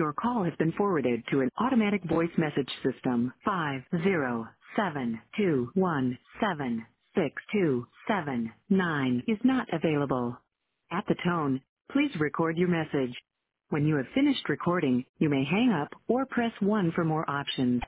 Your call has been forwarded to an automatic voice message system. 50721762799 is not available. At the tone, please record your message. When you have finished recording, you may hang up or press 1 for more options.